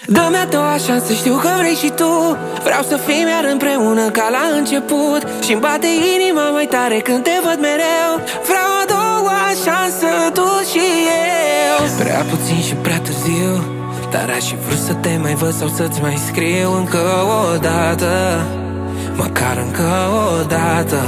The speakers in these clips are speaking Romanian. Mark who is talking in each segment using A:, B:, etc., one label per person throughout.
A: Dă-mi a doua șansă, știu că vrei și tu. Vreau să fim iar împreună ca la început. Și-mi bate inima mai tare când te văd mereu. Vreau a doua șansă, tu și eu. Prea puțin și prea târziu, dar aș fi vrut să te mai văd sau să-ți mai scriu încă o dată, măcar încă o dată.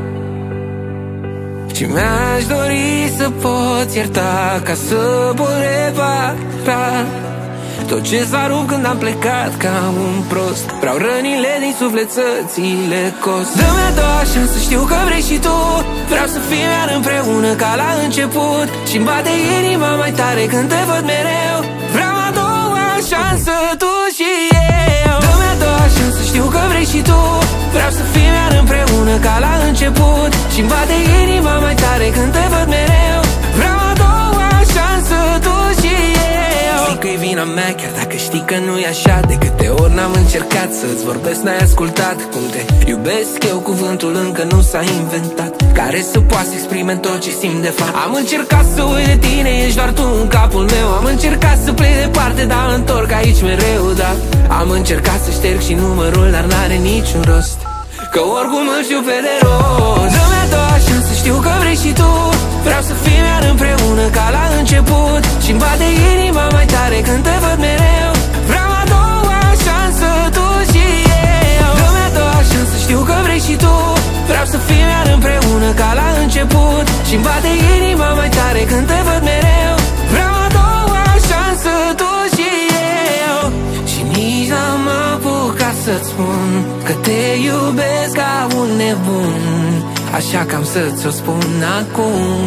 A: Și mi-aș dori să poți ierta, ca să pot repara tot ce s-a rupt când am plecat ca un prost. Vreau rănile din suflet să-ți le cost. Dă-mi a doua șansă, știu că vrei și tu. Vreau să fim iar împreună ca la început. Și-mi bate inima mai tare când te văd mereu. Vreau a doua șansă, tu și eu. Dă-mi a doua șansă, știu că vrei și tu. Vreau să fim iar împreună ca la început. Și-mi bate inima mai tare când te văd mereu. Vreau a doua șansă, tu și eu. Zic că-i vina mea, chiar dacă știi că nu-i așa. De câte ori n-am încercat să-ți vorbesc, n-ai ascultat. Cum te iubesc eu, cuvântul încă nu s-a inventat, care să poată să exprime tot ce simt de fapt. Am încercat să uit de tine, ești doar tu în capul meu. Am încercat să plec departe, dar întorc aici mereu, da. Am încercat să șterg și numărul, dar n-are niciun rost, că oricum îl știu pe de rost. Dă-mi a doua șansă, știu că vrei și tu. Vreau să fim iar împreună ca la început. Și-mi bate inima mai tare când te văd mereu. Vreau a doua șansă, tu și eu. Dă-mi a doua șansă, știu că vrei și tu. Vreau să fim iar împreună ca la început. Și-mi bate inima mai tare când te văd mereu. Vreau a doua șansă, tu și eu. Și nici n-am apucat să-ți spun că te iubesc ca un nebun, așa că am să-ți o spun acum.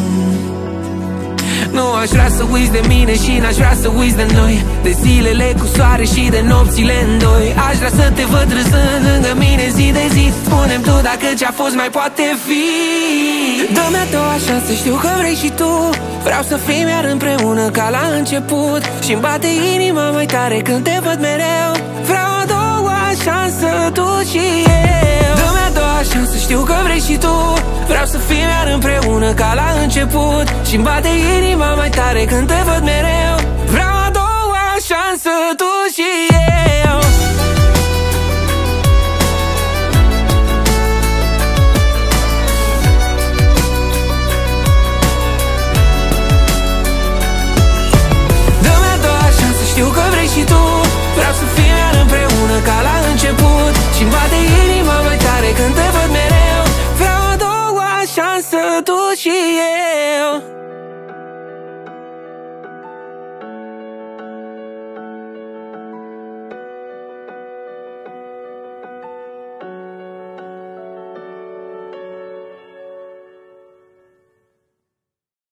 A: Nu aș vrea să uiți de mine și n-aș vrea să uiți de noi, de zilele cu soare și de nopțile în doi. Aș vrea să te văd râzând lângă mine zi de zi. Spune-mi tu dacă ce-a fost mai poate fi. Dă-mi a doua șansă, știu că vrei și tu. Vreau să fim iar împreună ca la început. Și-mi bate inima mai tare când te văd mereu. Vreau a doua șansă, tu și eu. Dă-mi a doua șansă, știu că vrei și tu. Vreau să fim iar împreună ca la început. Și-mi bate inima mai tare când te văd mereu. Vreau